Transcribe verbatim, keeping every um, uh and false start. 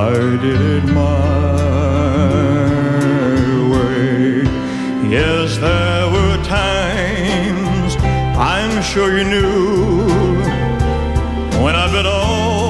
I did it my way. Yes, there were times I'm sure you knew when I bit all